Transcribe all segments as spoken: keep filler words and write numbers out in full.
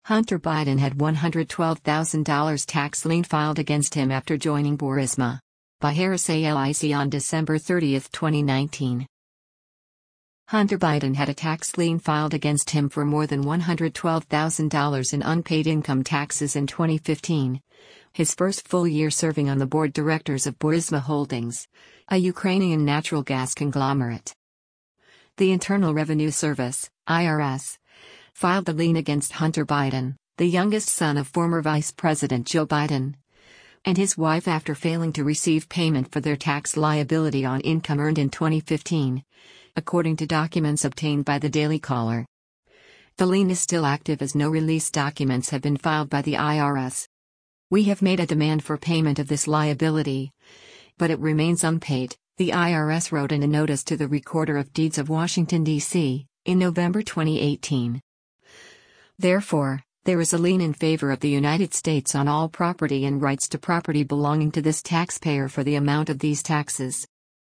Hunter Biden had one hundred twelve thousand dollars tax lien filed against him after joining Burisma. By Harris A L I C on December thirtieth, twenty nineteen. Hunter Biden had a tax lien filed against him for more than one hundred twelve thousand dollars in unpaid income taxes in twenty fifteen, his first full year serving on the board directors of Burisma Holdings, a Ukrainian natural gas conglomerate. The Internal Revenue Service, I R S, filed the lien against Hunter Biden, the youngest son of former Vice President Joe Biden, and his wife after failing to receive payment for their tax liability on income earned in twenty fifteen, according to documents obtained by the Daily Caller. The lien is still active as no release documents have been filed by the I R S. "We have made a demand for payment of this liability, but it remains unpaid," the I R S wrote in a notice to the Recorder of Deeds of Washington, D C, in November twenty eighteen. Therefore, there is a lien in favor of the United States on all property and rights to property belonging to this taxpayer for the amount of these taxes.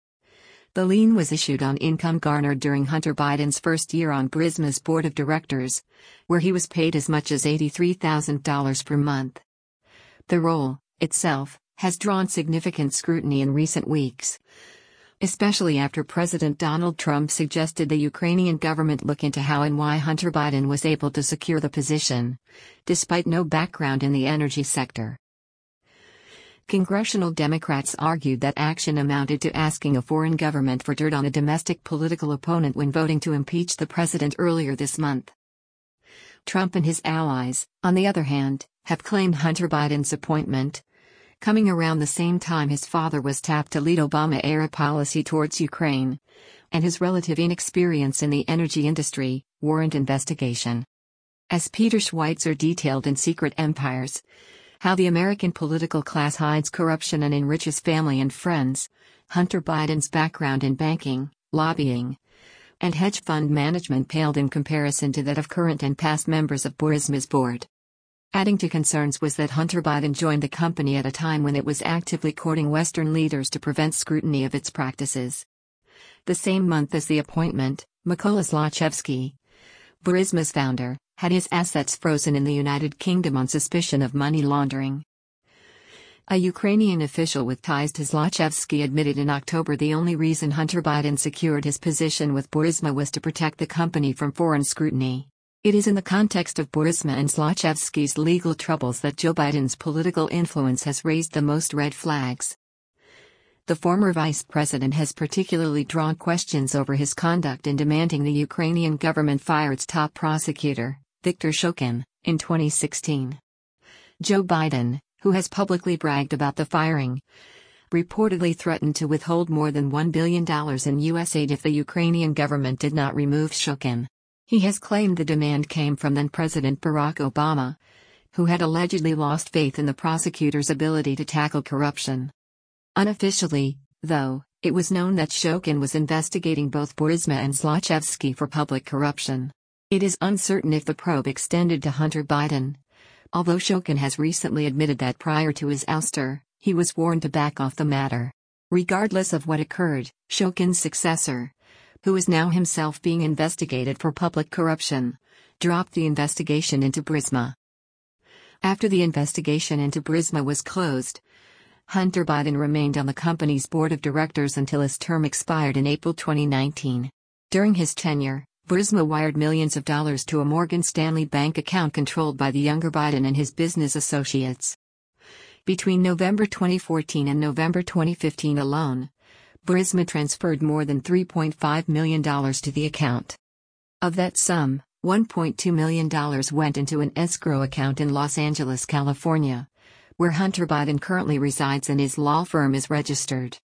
The lien was issued on income garnered during Hunter Biden's first year on Burisma's board of directors, where he was paid as much as eighty-three thousand dollars per month. The role, itself, has drawn significant scrutiny in recent weeks, especially after President Donald Trump suggested the Ukrainian government look into how and why Hunter Biden was able to secure the position, despite no background in the energy sector. Congressional Democrats argued that action amounted to asking a foreign government for dirt on a domestic political opponent when voting to impeach the president earlier this month. Trump and his allies, on the other hand, have claimed Hunter Biden's appointment, coming around the same time his father was tapped to lead Obama-era policy towards Ukraine, and his relative inexperience in the energy industry, warrant investigation. As Peter Schweitzer detailed in Secret Empires, How the American Political Class Hides Corruption and Enriches Family and Friends, Hunter Biden's background in banking, lobbying, and hedge fund management paled in comparison to that of current and past members of Burisma's board. Adding to concerns was that Hunter Biden joined the company at a time when it was actively courting Western leaders to prevent scrutiny of its practices. The same month as the appointment, Mykola Zlochevsky, Burisma's founder, had his assets frozen in the United Kingdom on suspicion of money laundering. A Ukrainian official with ties to Zlochevsky admitted in October the only reason Hunter Biden secured his position with Burisma was to protect the company from foreign scrutiny. It is in the context of Burisma and Zlochevsky's legal troubles that Joe Biden's political influence has raised the most red flags. The former vice president has particularly drawn questions over his conduct in demanding the Ukrainian government fire its top prosecutor, Viktor Shokin, in twenty sixteen. Joe Biden, who has publicly bragged about the firing, reportedly threatened to withhold more than one billion dollars in U S aid if the Ukrainian government did not remove Shokin. He has claimed the demand came from then-President Barack Obama, who had allegedly lost faith in the prosecutor's ability to tackle corruption. Unofficially, though, it was known that Shokin was investigating both Burisma and Zlochevsky for public corruption. It is uncertain if the probe extended to Hunter Biden, although Shokin has recently admitted that prior to his ouster, he was warned to back off the matter. Regardless of what occurred, Shokin's successor, who is now himself being investigated for public corruption, dropped the investigation into Burisma. After the investigation into Burisma was closed, Hunter Biden remained on the company's board of directors until his term expired in April twenty nineteen. During his tenure, Burisma wired millions of dollars to a Morgan Stanley bank account controlled by the younger Biden and his business associates. Between November twenty fourteen and November twenty fifteen alone, Burisma transferred more than three point five million dollars to the account. Of that sum, one point two million dollars went into an escrow account in Los Angeles, California, where Hunter Biden currently resides and his law firm is registered.